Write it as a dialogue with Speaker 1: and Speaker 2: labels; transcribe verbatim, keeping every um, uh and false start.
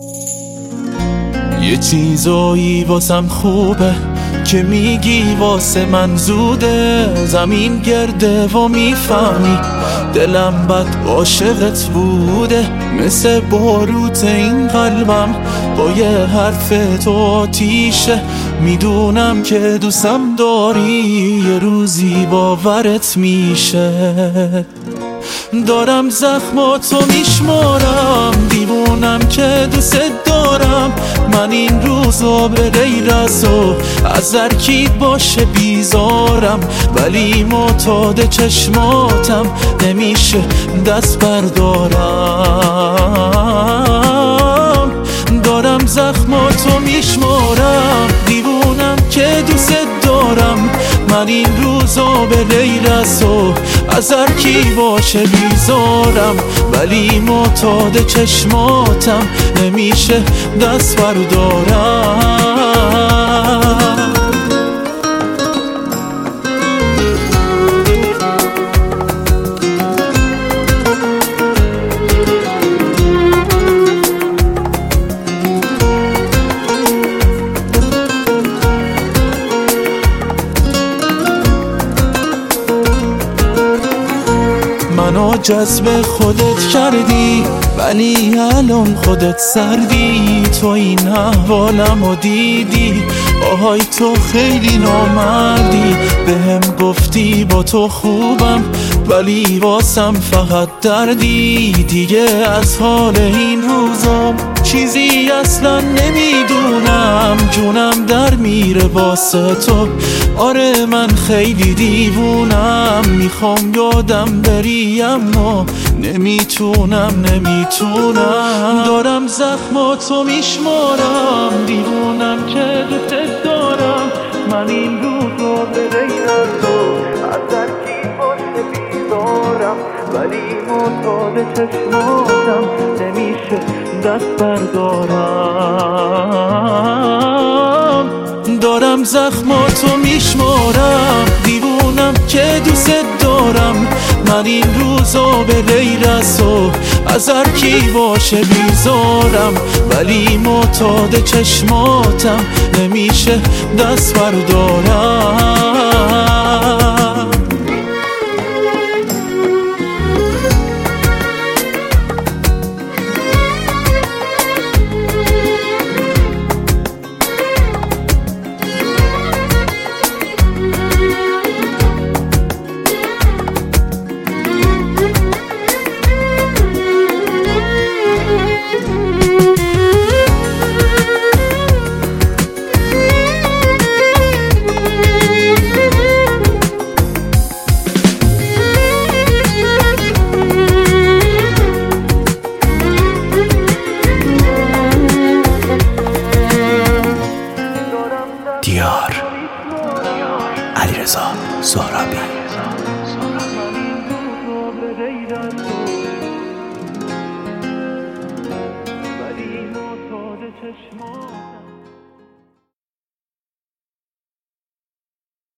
Speaker 1: یه چیزایی واسم خوبه که میگی واسه من زوده، زمین گرده و میفهمی دلم بد عاشقت بوده، مثل باروت این قلبم با یه حرف تو آتیشه، میدونم که دوستم داری یه روزی باورت میشه. دارم زخماتو میشمارم، دیوونم که دوست دارم، من این روزا به غیر از تو از هر کی باشه بیزارم، ولی معتاد چشماتم نمیشه دست بردارم. دارم زخماتو میشمارم، دیوونم که دوست دارم، من این روزا به غیر از تو از هر کی باشه بیزارم، ولی معتاد چشماتم نمیشه دست بردارم. منو جذب خودت کردی ولی الان خودت سردی، تو این احوالمو دیدی، آهای تو خیلی نامردی، بهم گفتی با تو خوبم ولی واسم فقط دردی، دیگه از حال این روزام چیزی اصلا نمیدونم، جونم در میره واسه تو، آره من خیلی دیوونم، میخوام یادم بری اما نمیتونم نمیتونم. دارم زخماتو میشمارم، دیوونم که دوست دارم، من این روزا به غیر از تو از هر کی باشه بیزارم، ولی معتاد چشماتم نمیشه دست بردارم. دارم زخماتو میشمارم، دیوونم که دوست دارم، من این روزا به غیر از تو از هر کی باشه بیزارم، ولی معتاد چشماتم نمیشه دست بردارم.
Speaker 2: دیار علیرضا سهرابی.